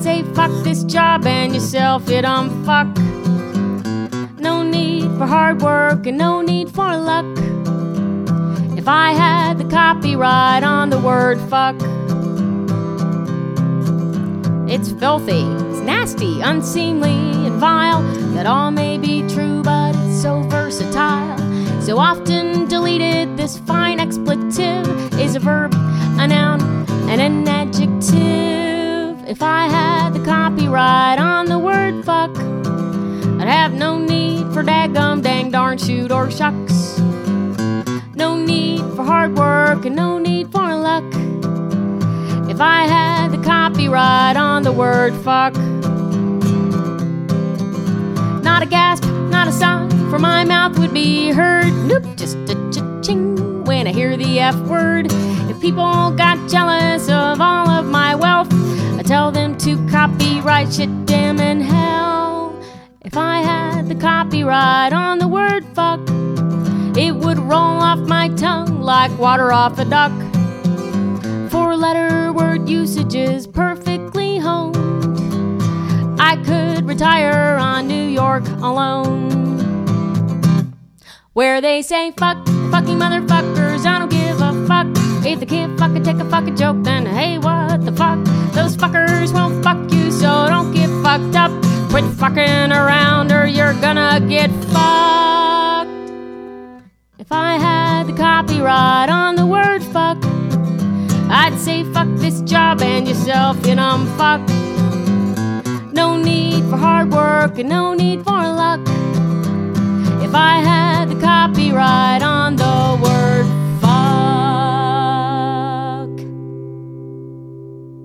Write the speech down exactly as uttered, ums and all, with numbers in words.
say fuck this job and yourself, you dumb fuck. No need for hard work and no need for luck. If I had the copyright on the word fuck. It's filthy, it's nasty, unseemly, and vile. That all may be true, but it's so versatile. So often deleted, this fine expletive is a verb, a noun, and an adjective. If I had the copyright on the word fuck, I'd have no need for daggum, dang, darn, shoot, or shucks. No need for hard work and no need for luck. If I had the copyright on the word fuck. Not a gasp, not a sigh, for my mouth would be heard. Nope, just a cha-ching when I hear the F word. If people got jealous of all of my wealth, I tell them to copyright shit, damn in hell. If I had the copyright on the word fuck, it would roll off my tongue like water off a duck. Four-letter word usage is perfectly honed. I could retire on New York alone, where they say fuck, fucking motherfuckers, I don't give a fuck. If they can't fucking take a fucking joke, then hey, what the fuck? Those fuckers will fuck you, so don't get fucked up. Quit fucking around or you're gonna get fucked. If I had the copyright on the word fuck, I'd say fuck this job and yourself, you dumb fuck. No need for hard work and no need for luck. If I had the